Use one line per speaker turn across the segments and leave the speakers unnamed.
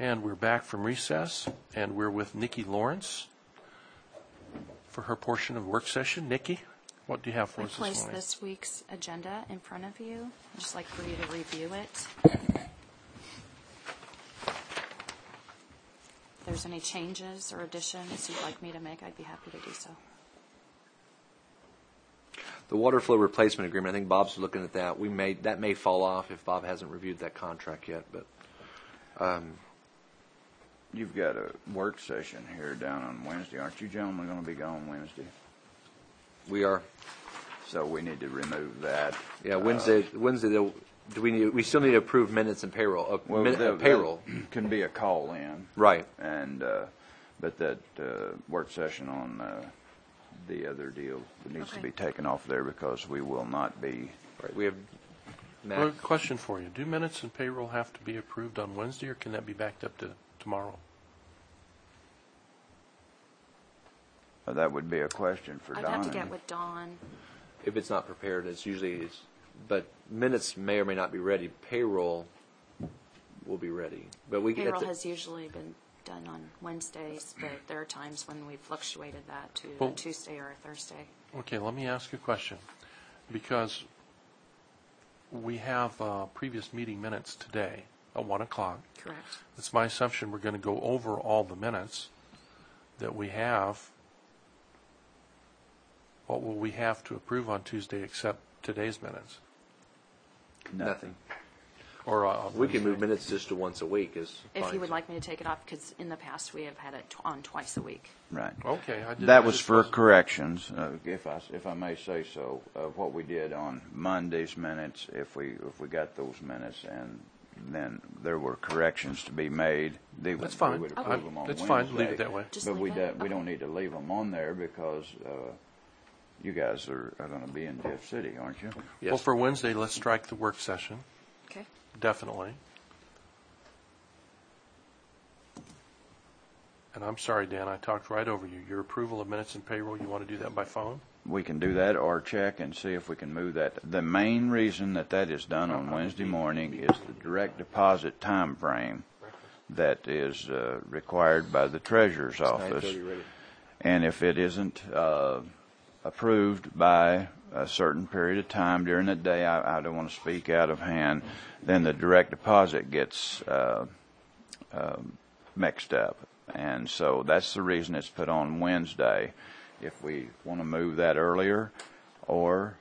And we're back from recess, and we're with Nikki Lawrence for her portion of work session. Nikki, what do you have for us this morning?
I placed this week's agenda in front of you. I'd just like for you to review it. If there's any changes or additions you'd like me to make, I'd be happy to do so.
The water flow replacement agreement, I think Bob's looking at that. That may fall off if Bob hasn't reviewed that contract yet, but
you've got a work session here down on Wednesday. Aren't you gentlemen going to be gone Wednesday?
we are.
So we need to remove that.
Yeah, Wednesday. We still need to approve minutes and payroll.
Payroll can be a call in,
right?
And but that work session on the other deal needs to be taken off there because we will not be.
Right. We have.
Well, question for you: do minutes and payroll have to be approved on Wednesday, or can that be backed up to tomorrow?
That would be a question for Don.
I'd have to get with Don.
If it's not prepared, but minutes may or may not be ready. Payroll will be ready. But
Payroll has usually been done on Wednesdays, but there are times when we fluctuated that to a Tuesday or a Thursday.
Okay, let me ask you a question. Because we have previous meeting minutes today at 1 o'clock.
Correct.
It's my assumption we're going to go over all the minutes that we have. What will we have to approve on Tuesday except today's minutes?
Nothing.
Or
we can move minutes just to once a week.
If you would like me to take it off, because in the past we have had it on twice a week.
Right.
Okay.
That was for corrections, if I may say so, of what we did on Monday's minutes. If we got those minutes and then there were corrections to be made,
that's fine.
We would approve them on
that's
Wednesday.
fine. Leave it that way.
But we don't need to leave them on there because you guys are going to be in Jeff City, aren't you?
Yes.
Well, for Wednesday, let's strike the work session.
Okay.
Definitely. And I'm sorry, Dan, I talked right over you. Your approval of minutes and payroll, you want to do that by phone?
We can do that or check and see if we can move that. The main reason that is done on Wednesday morning is the direct deposit time frame that is required by the Treasurer's Office. And if it isn't approved by a certain period of time during the day, I don't want to speak out of hand, then the direct deposit gets mixed up. And so that's the reason it's put on Wednesday. If we want to move that earlier or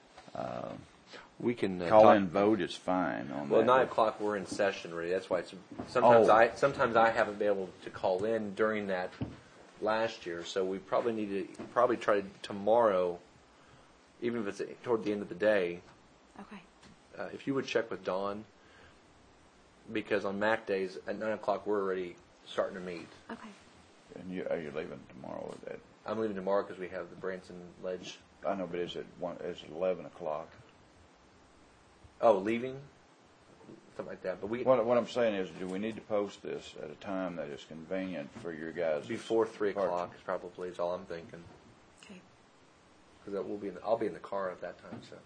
we can
call in vote, it's fine.
Well, 9 o'clock we're in session already. That's why it's sometimes I haven't been able to call in during that last year, so we probably need to try tomorrow, even if it's toward the end of the day.
Okay.
If you would check with Dawn, because on MAC days at 9 o'clock we're already starting to meet.
Okay.
And are you leaving tomorrow with that?
I'm leaving tomorrow because we have the Branson Ledge.
I know, but is it 11 o'clock?
Oh, leaving? Something like that. But
what I'm saying is, do we need to post this at a time that is convenient for your guys?
Before 3 o'clock is all I'm thinking.
Okay.
Because I'll be in the car at that time. So.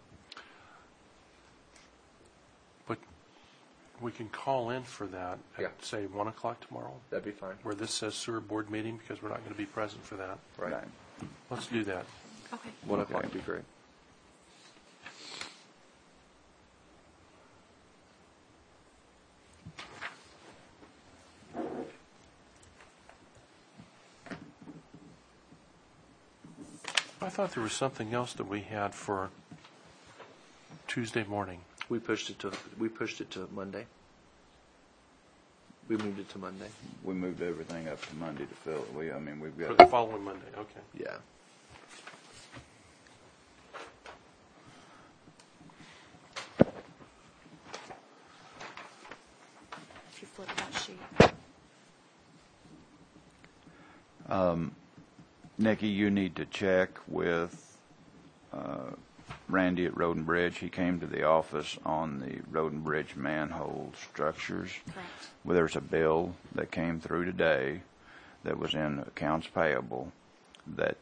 But we can call in for that at, say, 1 o'clock tomorrow?
That'd be fine.
Where this says sewer board meeting, because we're not going to be present for that.
Right.
Let's do that.
Okay.
1 o'clock would be great.
I thought there was something else that we had for Tuesday morning.
We pushed it to Monday. We moved it to Monday.
We moved everything up to Monday to fill it. We've got
for the following Monday. Okay.
Yeah.
If you flip that sheet.
Nikki, you need to check with Randy at Road and Bridge. He came to the office on the Road and Bridge manhole structures.
Correct.
Well, there's a bill that came through today that was in accounts payable that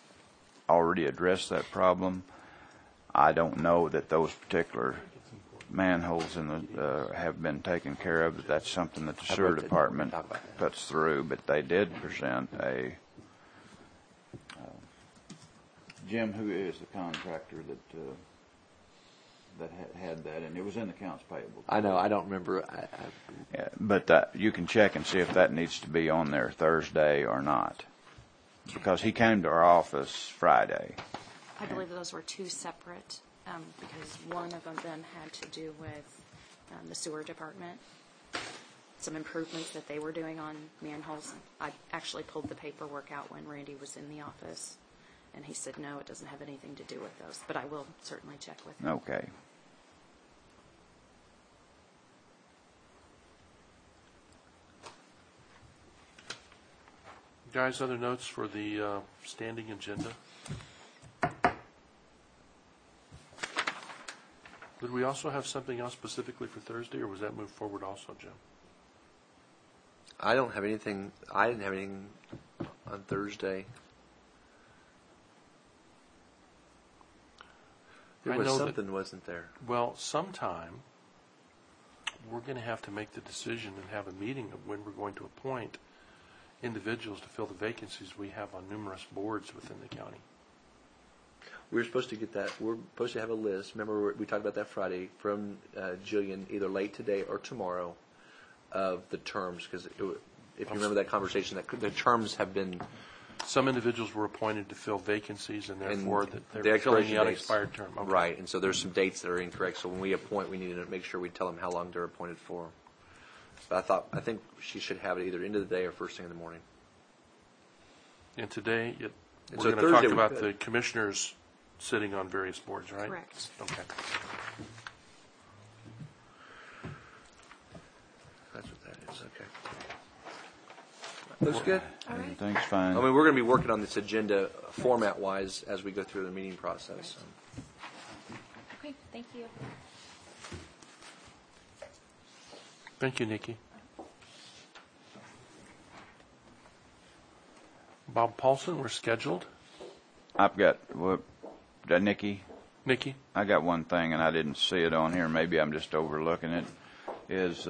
already addressed that problem. I don't know that those particular manholes in the have been taken care of. But that's something that the
I'd
sewer
like to
department
talk about that.
puts through. But they did present a Jim, who is the contractor that had that, and it was in the accounts payable.
I know. I don't remember.
Yeah, but you can check and see if that needs to be on there Thursday or not, because he came to our office Friday.
I believe those were two separate, because one of them then had to do with the sewer department, some improvements that they were doing on manholes. I actually pulled the paperwork out when Randy was in the office, and he said, no, it doesn't have anything to do with those, but I will certainly check with him.
Okay.
Guys, other notes for the standing agenda? Did we also have something else specifically for Thursday, or was that moved forward also, Jim?
I don't have anything. I didn't have anything on Thursday. There
I
was
know that-
something, wasn't there?
Well, sometime we're going to have to make the decision and have a meeting of when we're going to appoint individuals to fill the vacancies we have on numerous boards within the county.
We were supposed to get that. We're supposed to have a list. Remember, we talked about that Friday from Jillian, either late today or tomorrow, of the terms. Because if you remember that conversation, that the terms have been.
Some individuals were appointed to fill vacancies, and therefore
the
they're filling
expiration
the
dates.
unexpired term. Okay.
Right, and so there's some dates that are incorrect. So when we appoint, we need to make sure we tell them how long they're appointed for. But I think she should have it either end of the day or first thing in the morning.
And today,
And
we're
so
going to talk
Thursday we
about
could.
the commissioners sitting on various boards, right?
Correct.
Okay.
That's what that is. Okay. Looks good.
All right.
Everything's fine.
I mean, we're going to be working on this agenda format-wise as we go through the meeting process.
Okay, thank you.
Thank you, Nikki. Bob Paulson, we're scheduled.
I've got Nikki.
Nikki?
I got one thing, and I didn't see it on here. Maybe I'm just overlooking it. Is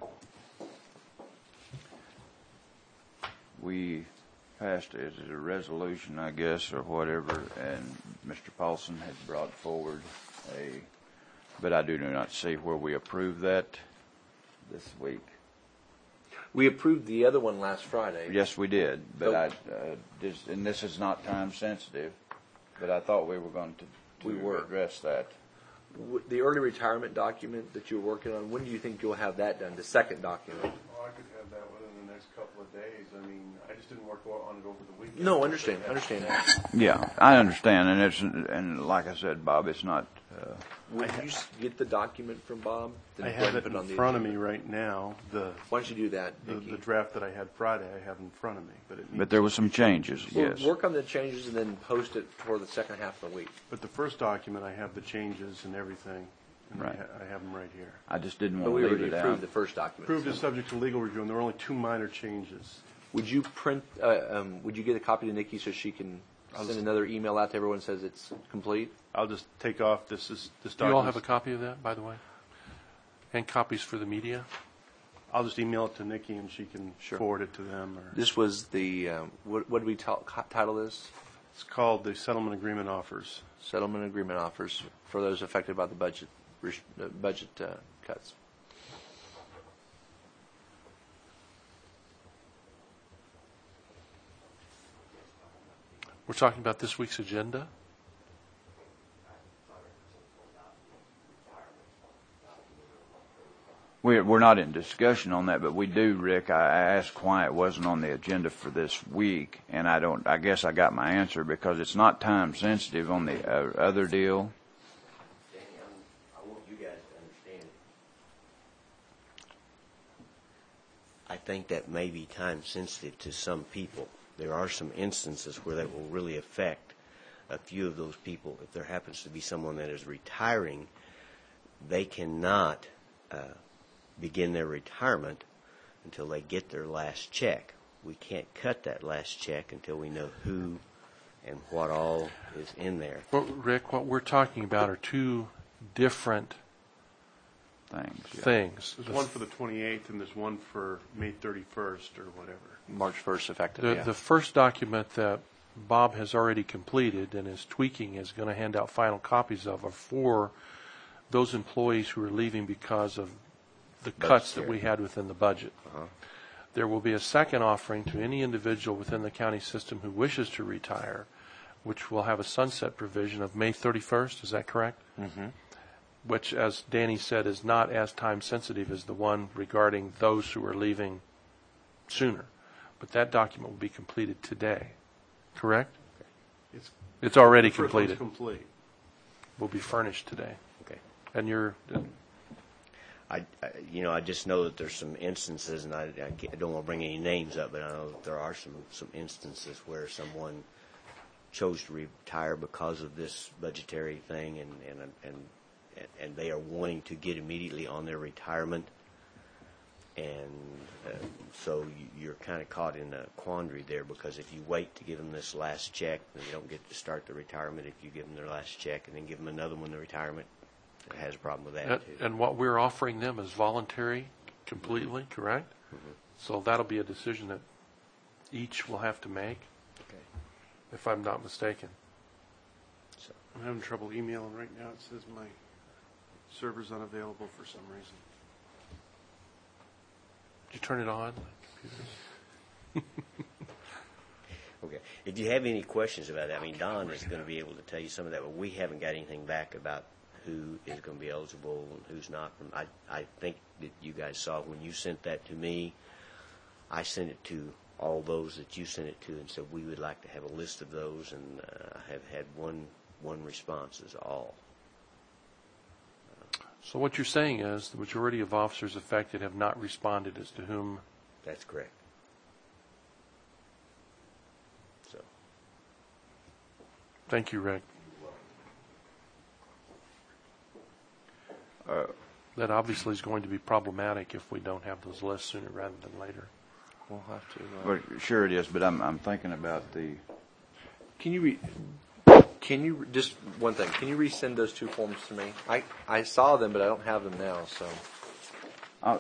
we passed is it a resolution, I guess, or whatever, and Mr. Paulson had brought forward but I do not see where we approved that this week.
We approved the other one last Friday.
Yes, we did, but
Oh.
and this is not time sensitive, but I thought we were going to
We were.
address that.
The early retirement document that you're working on, when do you think you'll have that done, the second document?
Well, I could have that within the next couple of days. I mean, I just didn't work on it over the weekend.
No, understand that.
Yeah, I understand, and like I said, Bob, it's not.
Would you get the document from Bob? Then
I
go ahead
have
and
it
put on
in
the
front of me
agenda?
right now.
Why don't you do that,
The
Nikki?
draft that I had Friday, I have in front of me, but it needs.
But there was some changes,
Well,
yes.
work on the changes and then post it for the second half of the week.
But the first document, I have the changes and everything, and
Right.
I have them right here.
I just didn't
But
want
we
to leave
already
it out.
approved the first document.
Approved is subject to legal review, and there were only 2 minor changes.
Would you print? Would you get a copy to Nikki so she can send another email out to everyone that says it's complete?
I'll just take off this
Do
document.
you all have a copy of that, by the way? And copies for the media?
I'll just email it to Nikki, and she can
Sure.
forward it to them. Or
This was the what did we title this?
it's called the settlement agreement offers.
Settlement agreement offers for those affected by the budget cuts.
We're talking about this week's agenda.
We're not in discussion on that, but we do, Rick. I asked why it wasn't on the agenda for this week, and I guess I got my answer because it's not time sensitive on the other deal.
Danny, I want you guys to understand. I think that may be time sensitive to some people. There are some instances where that will really affect a few of those people. If there happens to be someone that is retiring, they cannot begin their retirement until they get their last check. We can't cut that last check until we know who and what all is in there.
Well, Rick, what we're talking about are 2 different
things. Yeah.
things.
There's one for the 28th and there's one for May 31st or whatever.
March 1st effective.
The,
Yeah.
the first document that Bob has already completed and is tweaking, is going to hand out final copies of, are for those employees who are leaving because of the cuts that we had within the budget. There will be a second offering to any individual within the county system who wishes to retire, which will have a sunset provision of May 31st. Is that correct? Mm-hmm. Which, as Danny said, is not as time sensitive as the one regarding those who are leaving sooner. But that document will be completed today. Correct? It's already
The first
completed.
one's complete.
Will be furnished today.
Okay.
And you're,
I just know that there's some instances, and I don't want to bring any names up, but I know that there are some instances where someone chose to retire because of this budgetary thing, and they are wanting to get immediately on their retirement, and so you're kind of caught in a quandary there, because if you wait to give them this last check, then they don't get to start the retirement. If you give them their last check and then give them another one, the retirement, it has a problem with that too.
and what we're offering them is voluntary completely, correct?
Mm-hmm.
So that'll be a decision that each will have to make,
Okay.
if I'm not mistaken.
So,
I'm having trouble emailing right now. It says my server's unavailable for some reason.
Did you turn it on?
okay. If you have any questions about that, I mean, Don is going to be able to tell you some of that, but we haven't got anything back about who is going to be eligible and who's not. I think that you guys saw when you sent that to me, I sent it to all those that you sent it to and said we would like to have a list of those, and I have had one response is all.
So what you're saying is the majority of officers affected have not responded as to whom.
That's correct. So,
Thank you, Rick. That obviously is going to be problematic if we don't have those lists sooner rather than later.
We'll have to.
Well, sure it is, but I'm thinking about the.
Can you just one thing? Can you resend those two forms to me? I saw them, but I don't have them now. So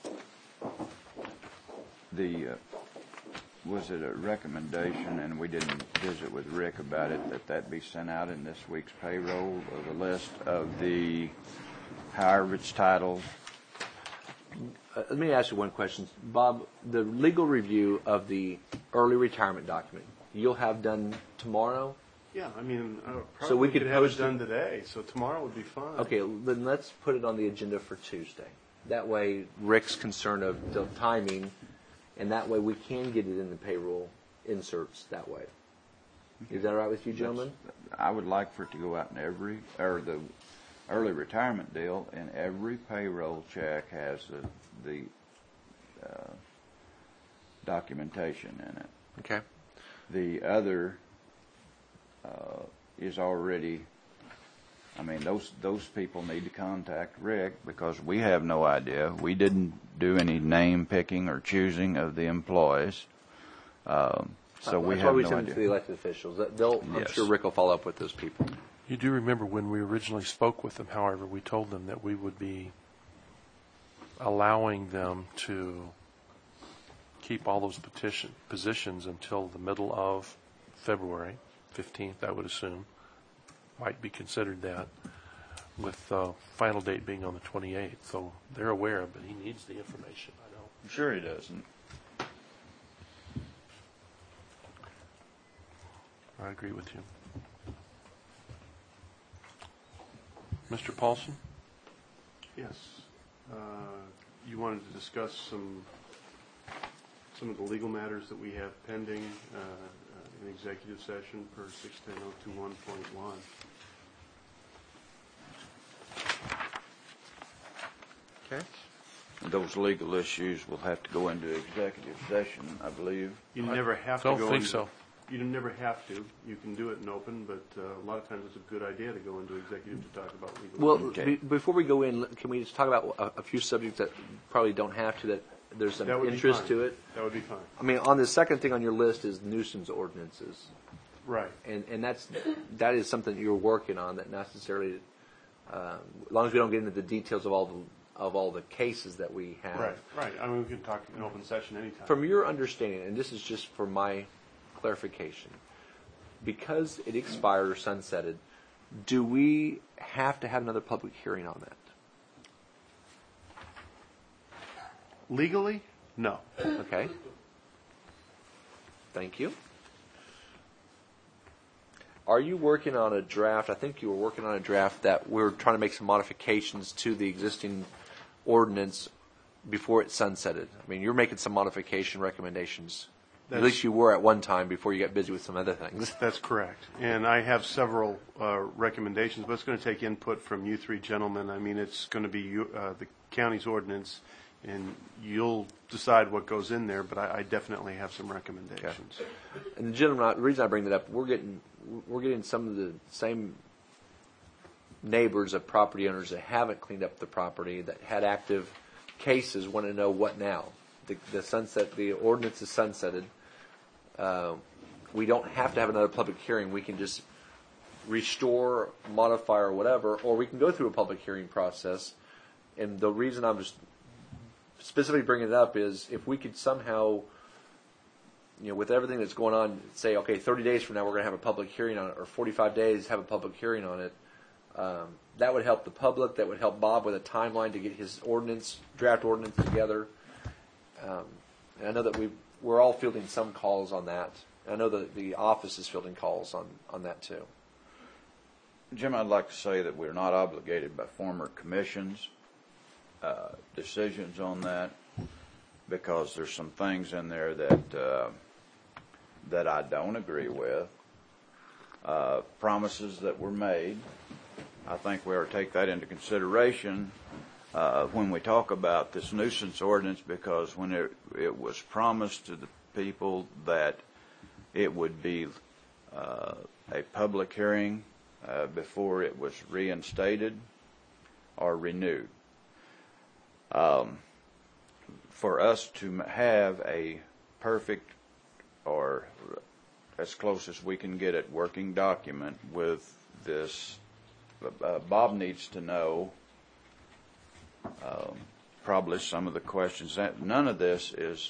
Was it a recommendation, and we didn't visit with Rick about it, that be sent out in this week's payroll, of the list of the, however it's titled?
let me ask you one question, Bob. The legal review of the early retirement document you'll have done tomorrow.
Yeah, I mean,
So we could
have it
post it-
done today, so tomorrow would be fine.
Okay, then let's put it on the agenda for Tuesday. That way, Rick's concern of the timing, and that way we can get it in the payroll inserts that way. Is that all right with you, gentlemen?
I would like for it to go out in the early retirement deal, and every payroll check has the documentation in it.
Okay.
The other is already, I mean, those people need to contact Rick, because we have no idea. We didn't do any name picking or choosing of the employees. So we
That's why
have
we
no
send it to the
idea.
elected officials. I'm
Yes.
sure Rick will follow up with those people.
You do remember when we originally spoke with them, however, we told them that we would be allowing them to keep all those positions until the middle of February 15th, I would assume. Might be considered that, with final date being on the 28th. So they're aware, but he needs the information, I know.
Sure he doesn't.
I agree with you. Mr. Paulson?
Yes. You wanted to discuss some of the legal matters that we have pending in executive session per 610-021.1.
Okay.
Those legal issues will have to go into executive session, I believe.
You never have to
Don't
go
think
into-
so.
You never have to. You can do it in open, but a lot of times it's a good idea to go into executive to talk about legal.
Well,
Okay.
before we go in, can we just talk about a few subjects that probably don't have to, that there's some
That would be
interest
fine.
to it?
That would be fine.
I mean, on the second thing on your list is nuisance ordinances.
Right.
And that is something you're working on, that necessarily, as long as we don't get into the details of all of all the cases that we have.
Right. I mean, we can talk in open session anytime.
From your understanding, and this is just for my clarification, because it expired or sunsetted, do we have to have another public hearing on that?
Legally, no.
Okay. Thank you. Are you working on a draft? I think you were working on a draft that we're trying to make some modifications to the existing ordinance before it sunsetted. I mean, you're making some modification recommendations. At least you were at one time before you got busy with some other things.
That's correct. And I have several recommendations, but it's going to take input from you three gentlemen. I mean, it's going to be the county's ordinance, and you'll decide what goes in there, but I definitely have some recommendations.
Okay. And the gentleman, the reason I bring that up, we're getting some of the same neighbors of property owners that haven't cleaned up the property, that had active cases, want to know what now. The ordinance is sunsetted. We don't have to have another public hearing. We can just restore, modify, or whatever, or we can go through a public hearing process. And the reason I'm just specifically bringing it up is if we could somehow, with everything that's going on, say, okay, 30 days from now we're going to have a public hearing on it, or 45 days have a public hearing on it. That would help the public. That would help Bob with a timeline to get his draft ordinance together. And I know that we're all fielding some calls on that. And I know that the office is fielding calls on that too.
Jim, I'd like to say that we're not obligated by former commissions' decisions on that, because there's some things in there that I don't agree with. Promises that were made. I think we ought to take that into consideration when we talk about this nuisance ordinance, because when it was promised to the people that it would be a public hearing before it was reinstated or renewed. For us to have a perfect, or as close as we can get it, working document with this, Bob needs to know probably some of the questions. That none of this is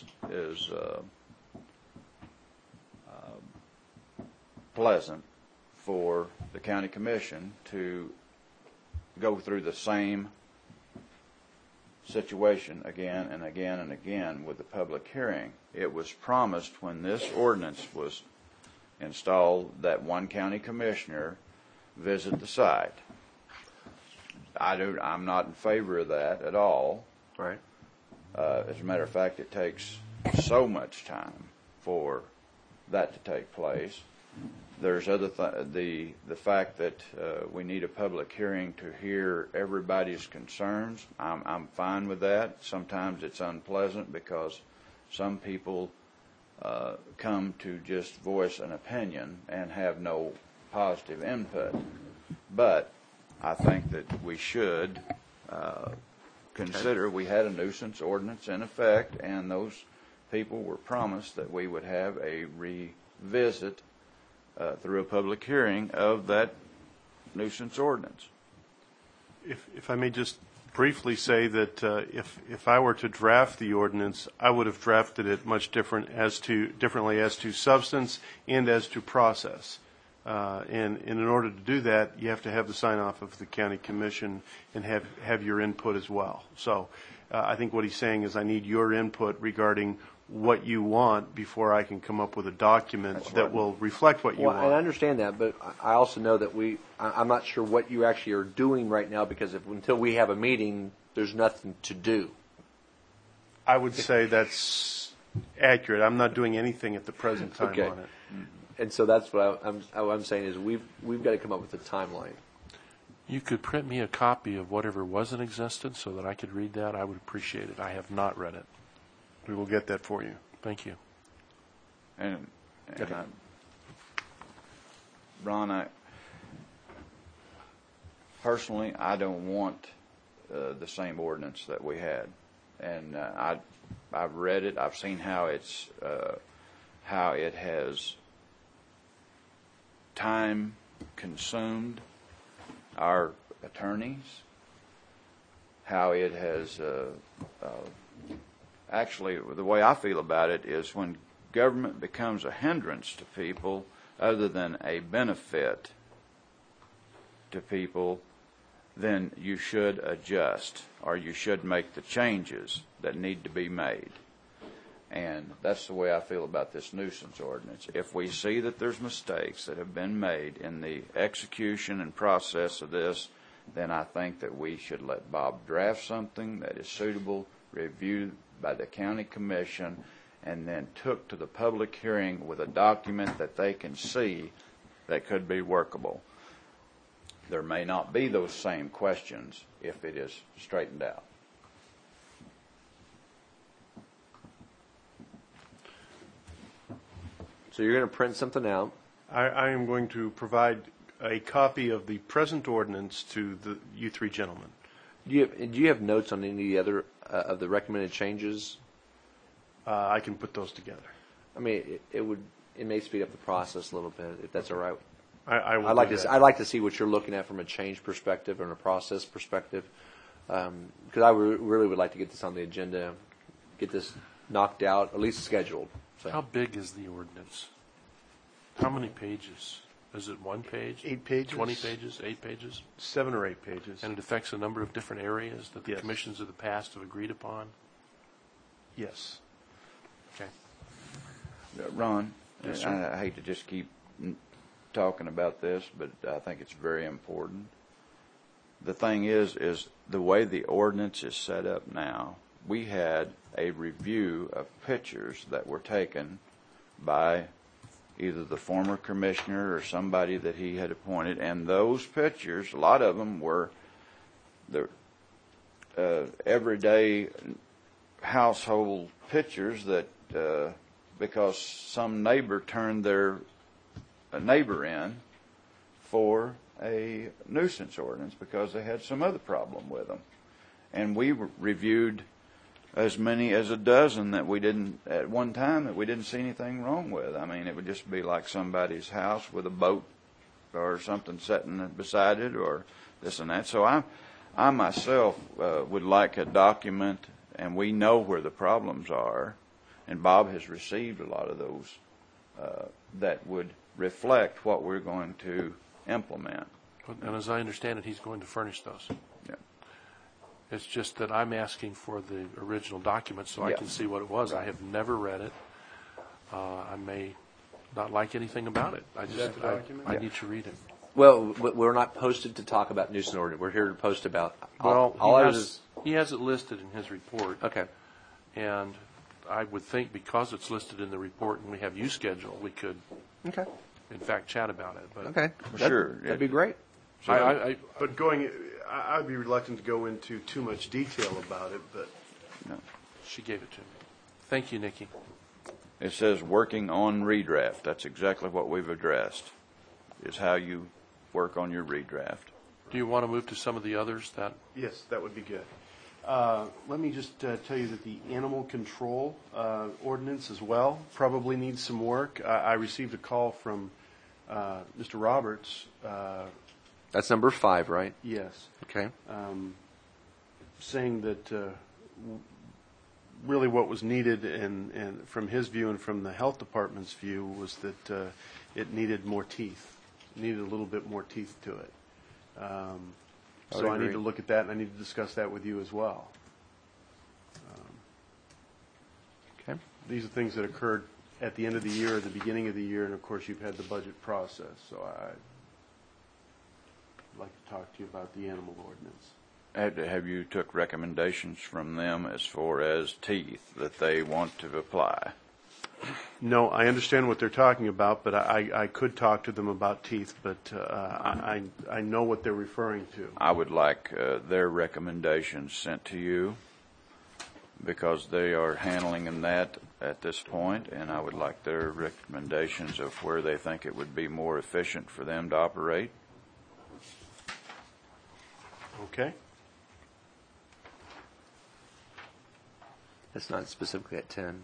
pleasant for the county commission to go through the same situation again and again and again with the public hearing. It was promised when this ordinance was installed that one county commissioner visit the site. I'm not in favor of that at all.
Right.
As a matter of fact, it takes so much time for that to take place. There's the fact that we need a public hearing to hear everybody's concerns. I'm fine with that. Sometimes it's unpleasant because some people come to just voice an opinion and have no positive input. But I think that we should consider we had a nuisance ordinance in effect, and those people were promised that we would have a revisit through a public hearing of that nuisance ordinance.
If I may just briefly say that if I were to draft the ordinance, I would have drafted it much differently as to substance and as to process. And in order to do that, you have to have the sign-off of the county commission and have your input as well. So I think what he's saying is I need your input regarding what you want before I can come up with a document that will reflect what you want.
I understand that, but I also know that I'm not sure what you actually are doing right now, because until we have a meeting, there's nothing to do.
I would say that's accurate. I'm not doing anything at the present time
Okay.
on it.
And so that's what I'm saying is we've got to come up with a timeline.
You could print me a copy of whatever was in existence so that I could read that. I would appreciate it. I have not read it.
We will get that for you.
Thank you.
And
Okay.
Ron, personally, I don't want the same ordinance that we had, and I've read it. I've seen how it has time consumed our attorneys, how it has, actually, the way I feel about it is when government becomes a hindrance to people other than a benefit to people, then you should adjust, or you should make the changes that need to be made. And that's the way I feel about this nuisance ordinance. If we see that there's mistakes that have been made in the execution and process of this, then I think that we should let Bob draft something that is suitable, reviewed by the county commission, and then took to the public hearing with a document that they can see that could be workable. There may not be those same questions if it is straightened out.
So you're going to print something out.
I am going to provide a copy of the present ordinance to you three gentlemen.
Do you have notes on any other of the recommended changes?
I can put those together.
I mean, it may speed up the process a little bit, if that's all right.
I will
I'd like
do
to
that.
I'd like to see what you're looking at from a change perspective and a process perspective, because I really would like to get this on the agenda, get this knocked out, at least scheduled. So.
How big is the ordinance? How many pages? Is it 1 page?
8 pages.
20 pages? 8 pages?
7 or 8 pages.
And it affects a number of different areas that the
Yes.
commissions of the past have agreed upon?
Yes.
Okay.
Ron,
Yes,
I hate to just keep talking about this, but I think it's very important. The thing is the way the ordinance is set up now, we had a review of pictures that were taken by either the former commissioner or somebody that he had appointed, and those pictures, a lot of them were the everyday household pictures that because some neighbor turned their neighbor in for a nuisance ordinance because they had some other problem with them. And we reviewed as many as a dozen that we didn't, at one time, that we didn't see anything wrong with. I mean, it would just be like somebody's house with a boat or something sitting beside it or this and that. So I myself would like a document, and we know where the problems are, and Bob has received a lot of those that would reflect what we're going to implement.
And as I understand it, he's going to furnish those.
Yeah.
It's just that I'm asking for the original document so I
Yeah.
can see what it was. I have never read it. I may not like anything about it. I just,
that the document?
I need to read it.
Well, we're not posted to talk about nuisance ordinance. We're here to post about.
Well,
all I was
he has it listed in his report.
okay.
And I would think because it's listed in the report and we have you scheduled, we could,
Okay.
in fact, chat about it. But
Okay.
Sure.
That'd be great.
I
But I'd be reluctant to go into too much detail about it, but
she gave it to me. Thank you, Nikki.
It says working on redraft. That's exactly what we've addressed, is how you work on your redraft.
Do you want to move to some of the others that
yes, that would be good. Let me just tell you that the animal control ordinance as well probably needs some work. I received a call from Mr. Roberts.
That's number 5, right?
Yes.
Okay.
Saying that really what was needed, and from his view and from the health department's view, was that it needed more teeth. It needed a little bit more teeth to it. So I need to look at that, and I need to discuss that with you as well.
Okay.
These are things that occurred at the end of the year, at the beginning of the year, and of course you've had the budget process. So I'd like to talk to you about the animal ordinance.
Have you took recommendations from them as far as teeth that they want to apply?
No, I understand what they're talking about, but I could talk to them about teeth, but I know what they're referring to.
I would like their recommendations sent to you because they are handling that at this point, and I would like their recommendations of where they think it would be more efficient for them to operate.
Okay?
That's not specifically at 10.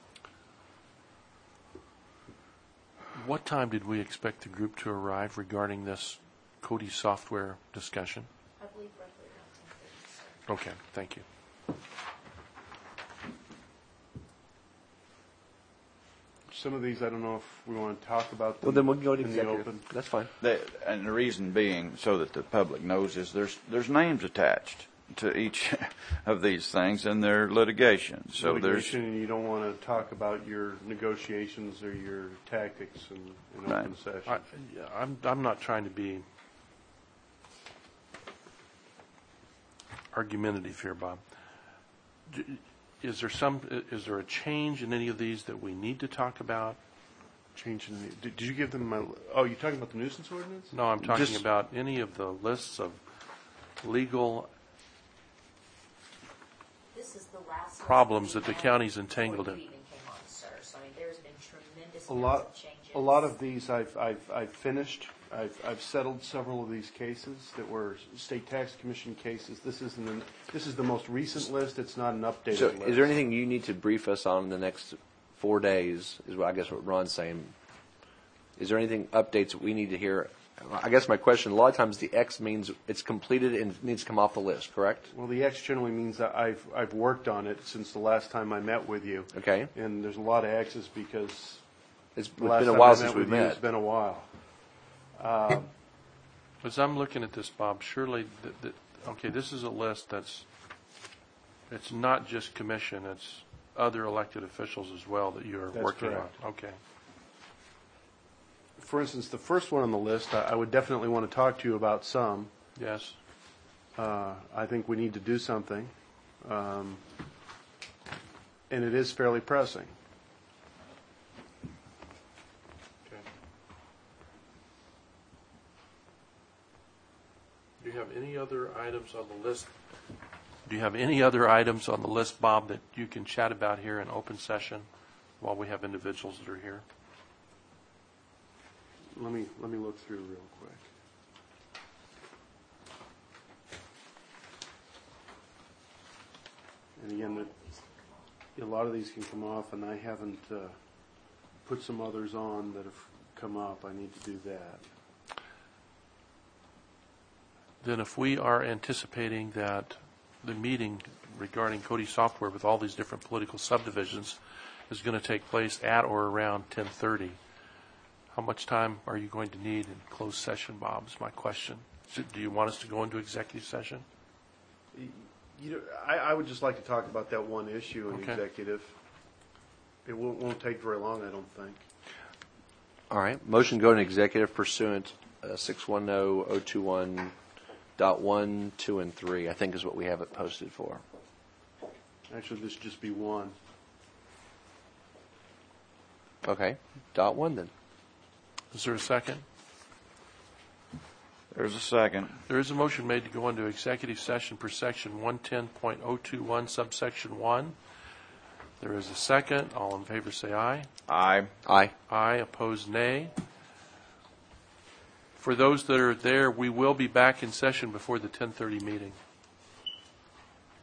What time did we expect the group to arrive regarding this Cody software discussion?
I believe roughly around
Okay, thank you.
Some of these, I don't know if we want to talk about them
Well, then we can go to
in the
executive.
open.
That's fine.
And the reason being, so that the public knows, is there's names attached to each of these things in their litigation. So
Litigation, and you don't want to talk about your negotiations or your tactics in
Right.
open session.
I'm not trying to be argumentative here, Bob. Is there a change in any of these that we need to talk about?
Changing the, did you give them my, oh, you're talking about the nuisance ordinance?
No, I'm talking
Just-
about any of the lists of legal
This is the last
problems
list
that the
we had
county's entangled
before
in.
you even came on, sir. So I mean, there's been tremendous
A
amounts
lot,
of changes.
a lot of these I've finished. I've settled several of these cases that were state tax commission cases. This is the most recent list. It's not an updated
So
list.
is there anything you need to brief us on in the next 4 days, is what I guess what Ron's saying? Is there anything, updates that we need to hear? I guess my question, a lot of times the X means it's completed and it needs to come off the list, correct?
Well, the X generally means that I've worked on it since the last time I met with you.
Okay.
And there's a lot of X's because
It's
the last
been a
time
while
I
since
met
we've
with you,
met.
it's been a while.
As I'm looking at this, Bob, surely, okay, this is a list it's not just commission, it's other elected officials as well that you're
That's
working on.
correct.
Okay.
For instance, the first one on the list, I would definitely want to talk to you about some.
Yes.
I think we need to do something. And it is fairly pressing.
Okay. Do you have any other items on the list? Do you have any other items on the list, Bob, that you can chat about here in open session while we have individuals that are here?
Let me look through real quick. And again, a lot of these can come off, and I haven't put some others on that have come up. I need to do that.
Then if we are anticipating that the meeting regarding Cody Software with all these different political subdivisions is going to take place at or around 10:30, how much time are you going to need in closed session, Bob, is my question. Do you want us to go into executive session?
I would just like to talk about that one issue in
Okay.
executive. It won't take very long, I don't think.
All right. Motion to go into executive pursuant 610-021.1, 2, and 3, I think is what we have it posted for.
Actually, this should just be one.
Okay. Dot 1 then.
Is there a second?
There's a second.
There is a motion made to go into executive session per section 110.021 subsection 1. There is a second. All in favor say aye.
Aye.
Aye.
Aye. Opposed, nay. For those that are there, we will be back in session before the 10:30 meeting.